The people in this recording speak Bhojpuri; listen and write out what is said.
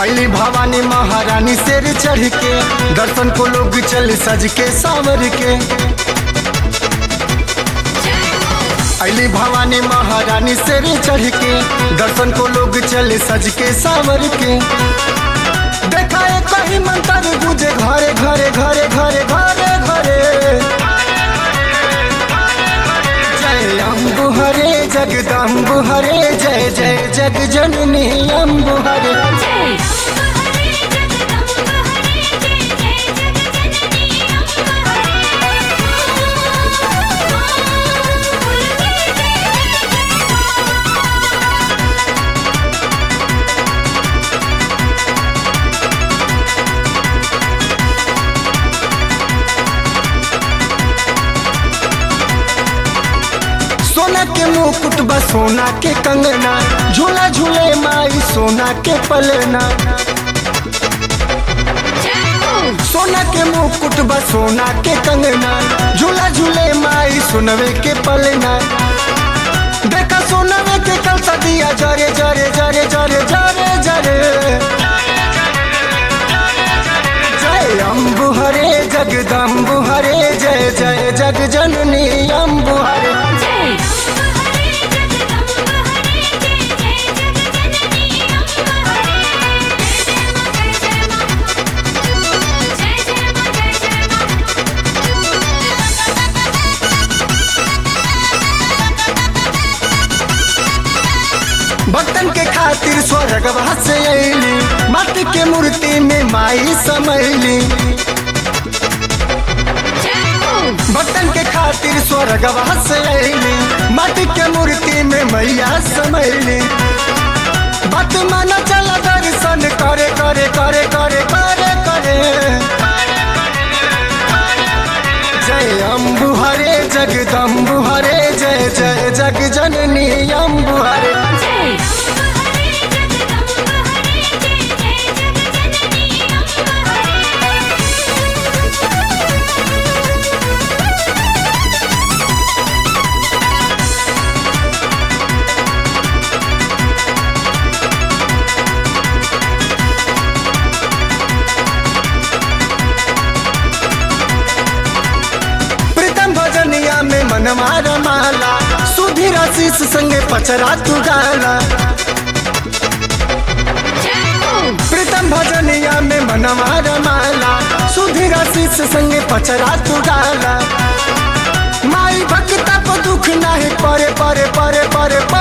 अली भवानी महारानी शेर चढ़ के, दर्शन को लोग चल सज के सावर के। अली भवानी महारानी शेर चढ़ के, दर्शन को लोग चल सज के सावर के। देखा है कहीं मंत्र गूंजे घरे घरे घरे घरे घरे घरे। जय अम्बु हरे जगदम्बु हरे, जय जय जग जननी अम्बु हरे। सोना के मुकुट बा सोना के कंगना, झूला झूले माई सोना के पलना। सोना के मुकुट बा सोना के कंगना, झूला झूले माई सोनवे के पलना। देखा सोनवे के कलसा दिया जरे जरे जरे जरे जरे जरे। जय अम्बु हरे जगदम्बु हरे, जय जय जग जननी अम्बु हरे। भक्तन के खातिर स्वर्गवा से अइली, माटी के मूर्ति में माई समैली। भक्तन के खातिर स्वर्गवा से अइली, माटी के मूर्ति में मैया समैली। बात माना चला दर्शन करे करे करे करे करे करे। जय अम्बु हरे जगदम्बु हरे, जय जय जग जननी अम्बु हरे। भजनिया में मनमार माला, सुधीर आशीष संगे पचरा तू गाला। प्रीतम भजनिया में मनमार माला, सुधीर आशीष संगे पचरा तू गाला। माई भक्ता को दुख नहीं परे परे परे परे परे।